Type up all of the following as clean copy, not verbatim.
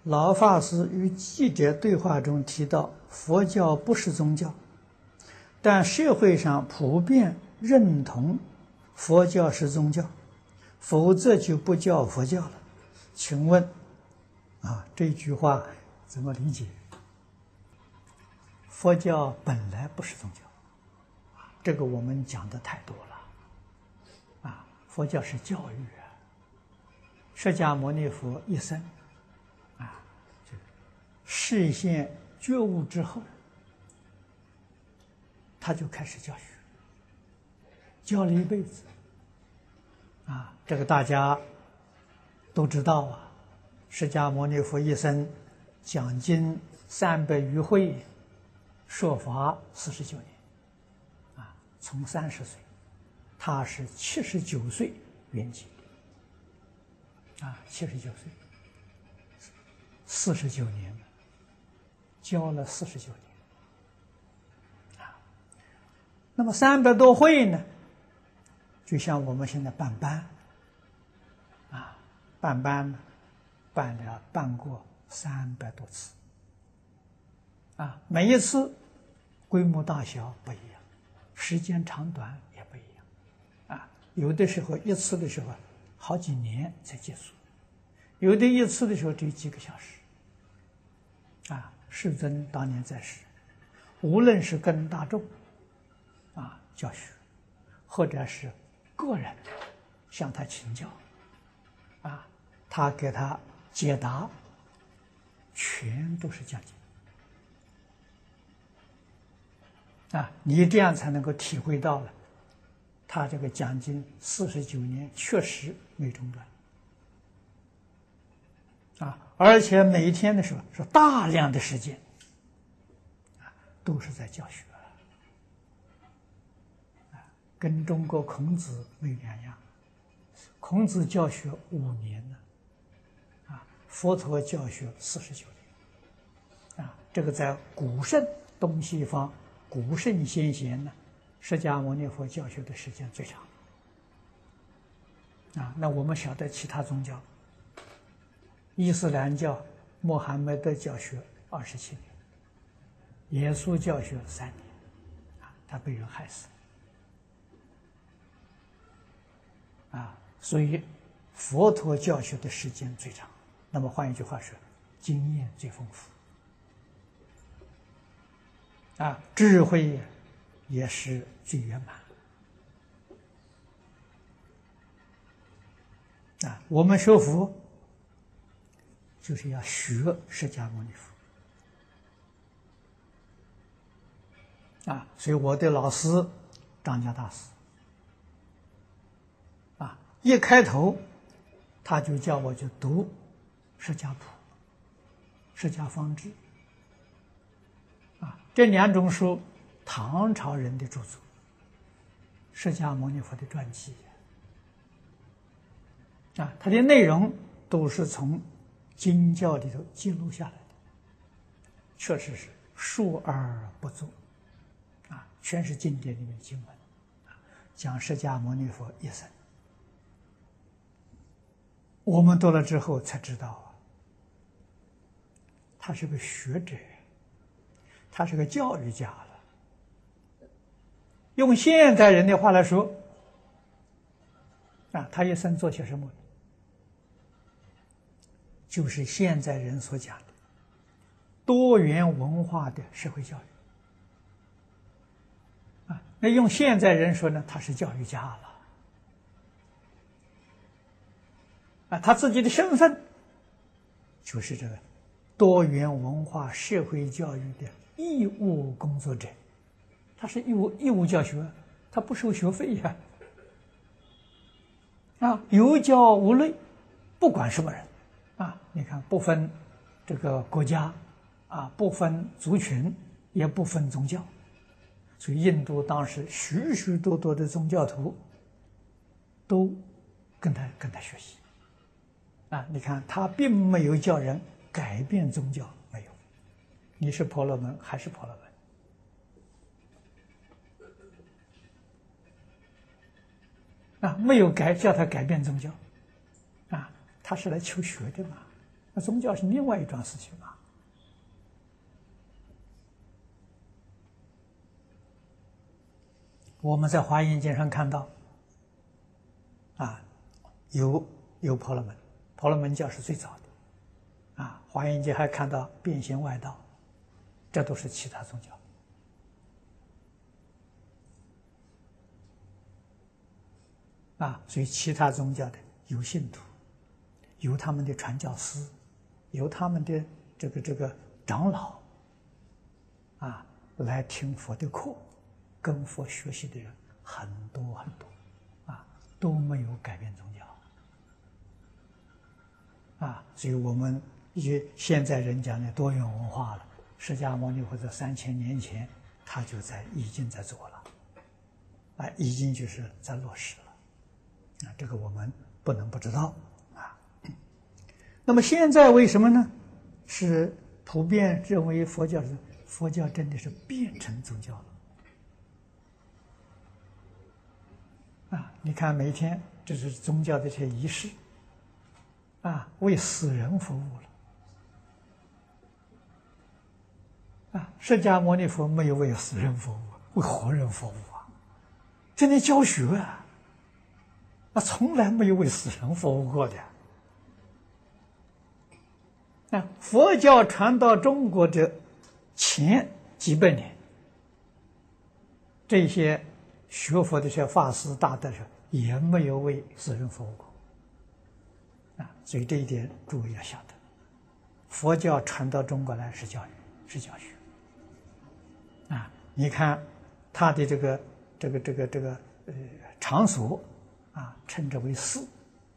老法师与记者对话中提到，佛教不是宗教，但社会上普遍认同佛教是宗教，否则就不叫佛教了。请问，这句话怎么理解？佛教本来不是宗教，这个我们讲的太多了。佛教是教育啊。释迦牟尼佛一生示现觉悟之后，他就开始教学，教了一辈子。这个大家都知道啊。释迦牟尼佛一生讲经300余会，说法49年，从30岁，他是79岁圆寂，79岁，49年了，教了49年。那么300多会呢，就像我们现在办班，办班呢，办过300多次，每一次规模大小不一样，时间长短也不一样，有的时候一次的时候好几年才结束，有的一次的时候只有几个小时。世尊当年在世，无论是跟大众教学，或者是个人向他请教，他给他解答，全都是讲经。你这样才能够体会到了，他这个讲经49年确实没中断，而且每一天的时候是大量的时间，都是在教学，跟中国孔子没两样。孔子教学5年呢，佛陀教学49年，这个在古圣东西方古圣先贤呢，释迦牟尼佛教学的时间最长。那我们晓得其他宗教，伊斯兰教穆罕默德教学27年，耶稣教学3年，他被人害死。所以佛陀教学的时间最长。那么换一句话说，经验最丰富，智慧也是最圆满。我们学佛就是要学释迦牟尼佛。所以我的老师张家大师，一开头他就叫我去读释迦谱、释迦方志，这2种书，唐朝人的著作，释迦牟尼佛的传记，它的内容都是从经教里头记录下来的，确实是述而不作，全是经典里面的经文，讲释迦牟尼佛一生。我们读了之后才知道，他是个学者，他是个教育家了。用现代人的话来说，他一生做些什么？就是现在人所讲的多元文化的社会教育。那用现在人说呢，他是教育家了。他自己的身份就是这个多元文化社会教育的义务工作者，他是义务教学，他不收学费呀。有教无类，不管什么人，你看不分这个国家，不分族群，也不分宗教，所以印度当时许许多多的宗教徒都跟他学习。你看他并没有叫人改变宗教，没有，你是婆罗门还是婆罗门，没有叫他改变宗教，他是来求学的嘛， 那宗教是另外一桩事情嘛。我们在华严经上看到，有婆罗门，婆罗门教是最早的，华严经还看到变现外道，这都是其他宗教。所以其他宗教的有信徒，有他们的传教士，有他们的这个长老，来听佛的课，跟佛学习的人很多很多，都没有改变宗教，所以我们现在人讲的多元文化了，释迦牟尼佛在3000年前他就已经在做了，已经就是在落实了。这个我们不能不知道那么现在为什么呢？是普遍认为佛教真的是变成宗教了你看每天这是宗教的这些仪式为死人服务了释迦牟尼佛没有为死人服务，为活人服务这里教学从来没有为死人服务过的。佛教传到中国的前几百年，这些学佛的这些法师大德也没有为死人服务过所以这一点注意要晓得，佛教传到中国来是教育，是教学你看他的这个场所称之为寺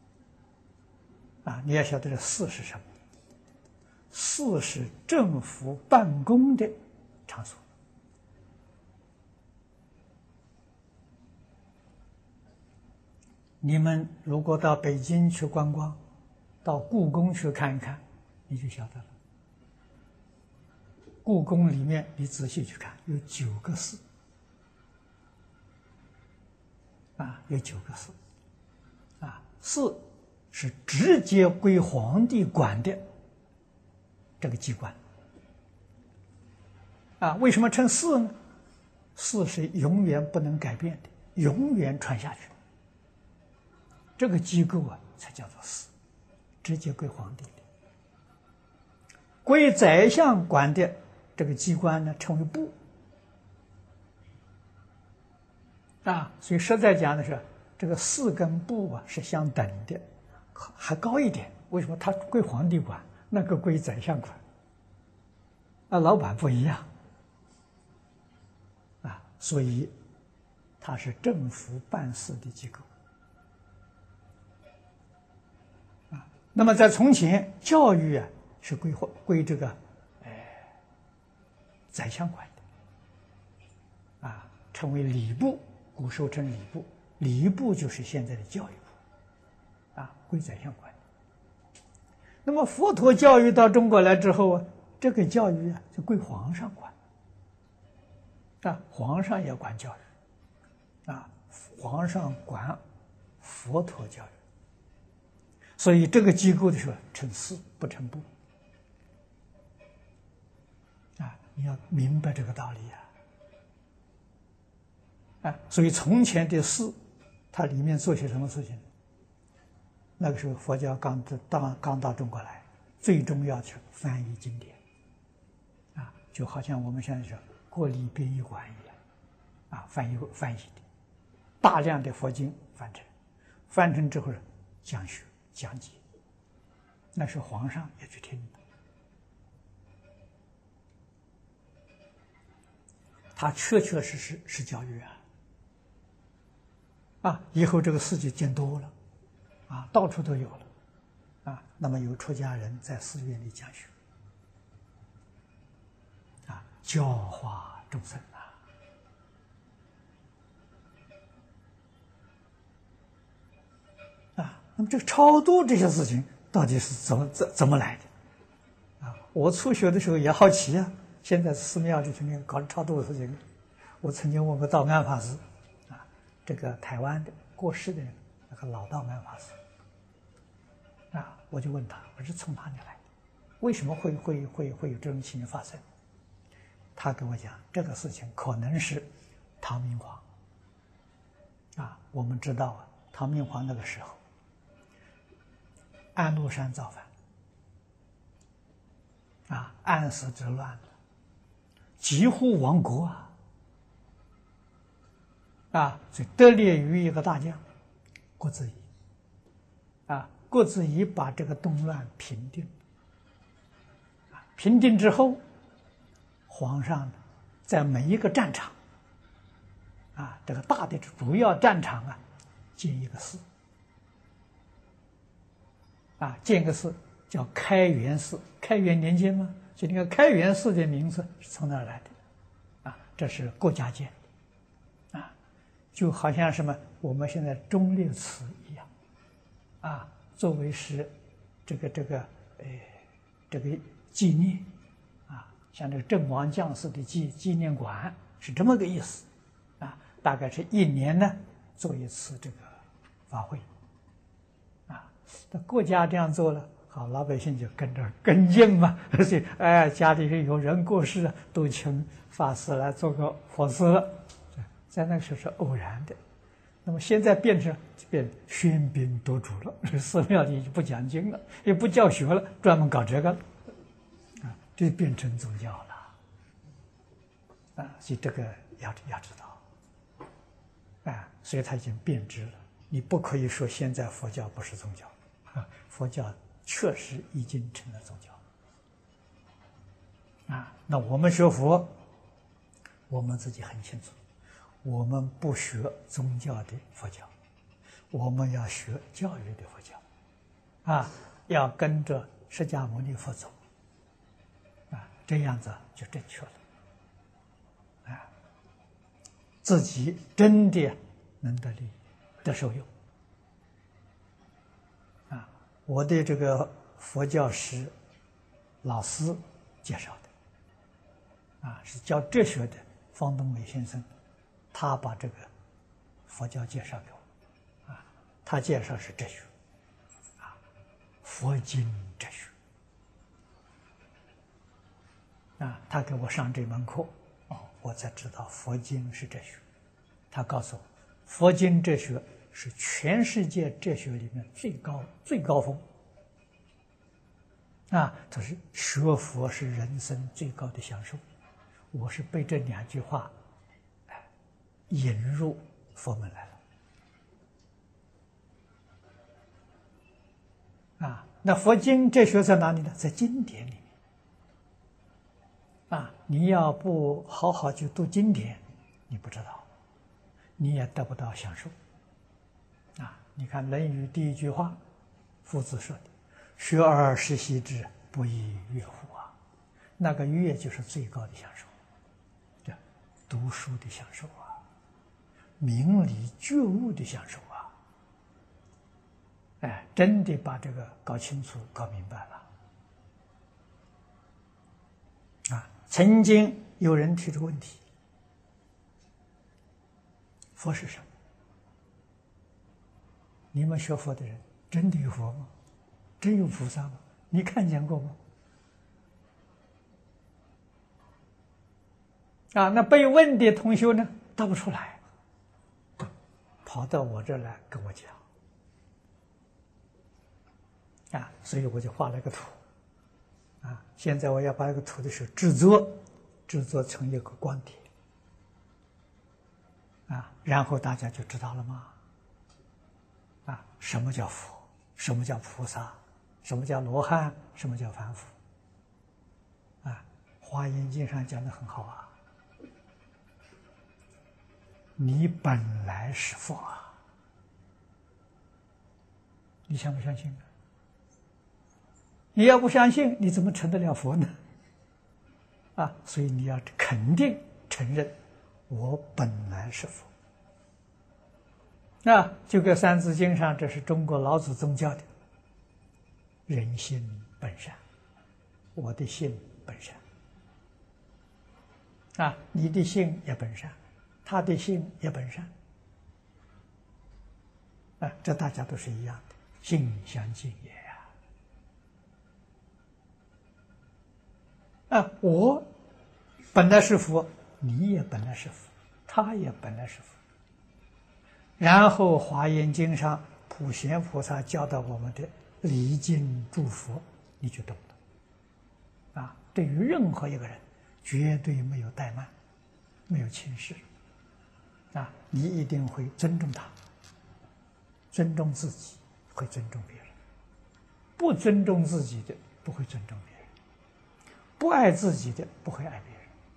你要晓得这寺是什么？寺是政府办公的场所你们如果到北京去观光，到故宫去看一看，你就晓得了。故宫里面你仔细去看，有9个寺有9个寺寺是直接归皇帝管的这个机关为什么称寺呢？寺是永远不能改变的，永远传下去，这个机构才叫做寺，直接归皇帝的。归宰相管的这个机关呢，称为部所以实在讲的是这个寺跟部是相等的，还高一点。为什么？它归皇帝管，那个归宰相管老板不一样所以它是政府办事的机构那么在从前教育是归这个宰相管的称为礼部，古时候称礼部，礼部就是现在的教育部归宰相管。那么佛陀教育到中国来之后这个教育就归皇上管皇上也管教育皇上管佛陀教育，所以这个机构的时候称寺不称部你要明白这个道理所以从前的寺它里面做些什么事情？那个时候佛教刚到中国来，最重要是翻译经典就好像我们现在说国立编译馆一样翻译的大量的佛经翻成之后讲学讲解，那是皇上也去听的，他确确实实是教育以后这个寺就见多了到处都有了那么有出家人在寺院里讲学教化众生那么这个超度这些事情到底是怎么来的我初学的时候也好奇现在寺庙里面搞超度的事情，我曾经问过道安法师这个台湾的过世的那个老道安法师我就问他，我是从哪里来的？ 为什么会有这种情形发生？他给我讲，这个事情可能是唐明皇啊。我们知道啊，唐明皇那个时候，安禄山造反啊，安史之乱几乎亡国啊，所以得力于一个大将郭子仪啊。郭子仪把这个动乱平定，平定之后，皇上在每一个战场啊，这个大的主要战场啊，建一个寺啊，建个寺叫开元寺。开元年间嘛，就那个开元寺的名字是从那儿来的啊，这是国家建的啊，就好像什么我们现在忠烈祠一样啊，作为是这个纪念啊，像这个阵亡将士的纪念馆是这么个意思啊。大概是1年呢做一次这个法会啊。那国家这样做了，好，老百姓就跟着跟进嘛。而且家里有人过世，都请法师来做个佛寺了。在那个时候是偶然的。那么现在变喧宾夺主了，寺庙里就不讲经了，也不教学了，专门搞这个了啊，这变成宗教了啊。所以这个要知道啊，所以它已经变质了。你不可以说现在佛教不是宗教啊，佛教确实已经成了宗教啊。那我们学佛，我们自己很清楚，我们不学宗教的佛教，我们要学教育的佛教啊，要跟着释迦牟尼佛走啊，这样子就正确了啊，自己真的能得利益，得受用啊。我的这个佛教史老师介绍的啊，是教哲学的方东伟先生，他把这个佛教介绍给我啊，他介绍是哲学啊，佛经哲学啊，他给我上这门课哦，我才知道佛经是哲学。他告诉我，佛经哲学是全世界哲学里面最高峰啊！他是学佛是人生最高的享受。我是被这2句话引入佛门来了啊。那佛经哲学在哪里呢？在经典里面啊。你要不好好去读经典，你不知道，你也得不到享受啊。你看《论语》第1句话，夫子说的：“学而时习之，不亦说乎啊！”那个乐就是最高的享受，对，读书的享受啊，明理觉悟的享受啊。哎，真的把这个搞清楚、搞明白了啊！曾经有人提出问题：佛是什么？你们学佛的人真的有佛吗？真有菩萨吗？你看见过吗？啊，那被问的同学呢，答不出来，跑到我这儿来跟我讲啊，所以我就画了一个图啊。现在我要把这个图的时候制作成一个光碟啊，然后大家就知道了吗？啊，什么叫佛？什么叫菩萨？什么叫罗汉？什么叫凡夫？啊，《华严经》上讲的很好啊，你本来是佛啊，你相不相信呢？你要不相信，你怎么成得了佛呢？啊，所以你要肯定承认，我本来是佛。那就跟《三字经》上，这是中国老祖宗教的，人心本善，我的心本善啊，你的心也本善，他的心也本善啊，这大家都是一样的，心相近也我本来是佛，你也本来是佛，他也本来是佛。然后《华严经》上普贤菩萨教导我们的礼敬诸佛，你就懂了。对于任何一个人，绝对没有怠慢，没有轻视。你一定会尊重他，尊重自己，会尊重别人。不尊重自己的，不会尊重别人；不爱自己的，不会爱别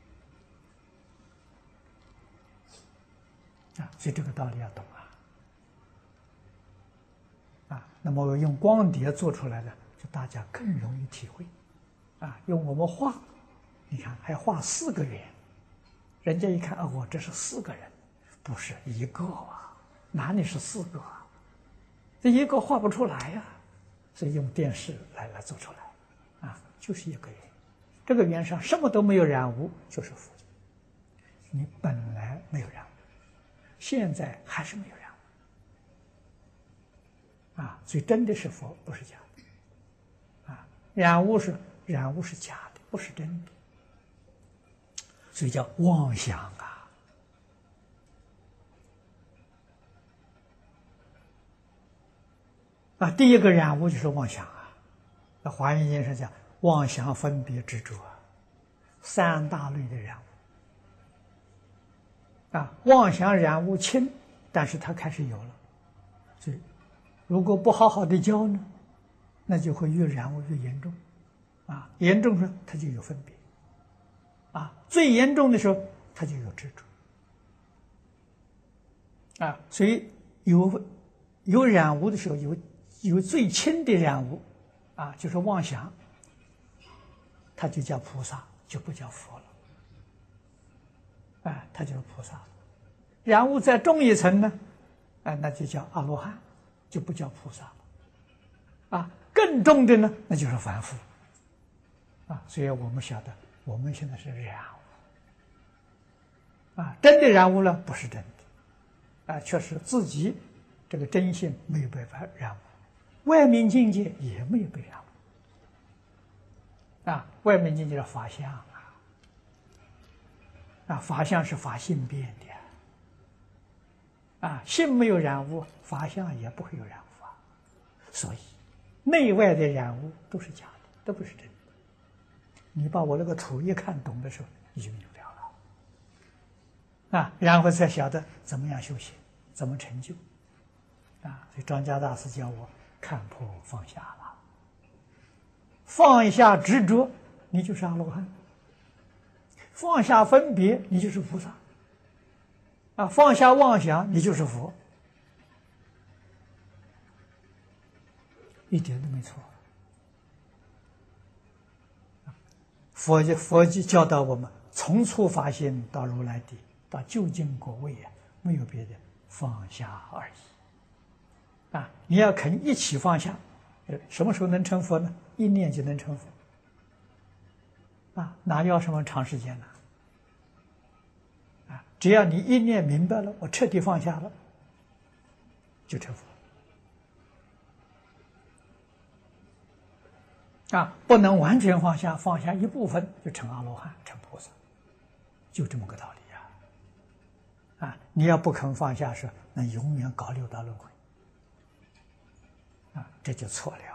人。所以这个道理要懂那么我用光碟做出来的，就大家更容易体会。用我们画，你看还画4个圆，人家一看这是4个人，不是一个哪里是4个这一个画不出来呀。所以用电视来做出来，就是一个圆，这个圆上什么都没有染污，就是佛。你本来没有染污，现在还是没有染污，所以真的是佛，不是假的，染污是假的，不是真的，所以叫妄想第一个染污就是妄想那《华严经》上讲，妄想、分别、执着3大类的染污妄想染污轻，但是它开始有了，所以如果不好好的教呢，那就会越染污越严重严重时候它就有分别最严重的时候它就有执着所以有染污的时候，有最轻的染污就是妄想，它就叫菩萨，就不叫佛了它就是菩萨。染污再重一层呢那就叫阿罗汉，就不叫菩萨了更重的呢，那就是凡夫所以我们晓得我们现在是染污真的染污了不是真的确实自己这个真性没有被染污，外面境界也没有被染污外面境界的法相法相是法性变的性没有染污，法相也不会有染污所以内外的染污都是假的，都不是真的。你把我那个图一看懂的时候，你就明了然后才晓得怎么样修行，怎么成就所以张家大师教我看破放下了，放下执着，你就是阿罗汉；放下分别，你就是菩萨放下妄想，你就是佛，一点都没错。佛就教导我们，从初发心到如来地，到究竟果位没有别的，放下而已你要肯一起放下，什么时候能成佛呢？一念就能成佛哪要什么长时间呢只要你一念明白了，我彻底放下了，就成佛不能完全放下，放下一部分就成阿罗汉，成菩萨，就这么个道理你要不肯放下时，那永远搞六道轮回这就错了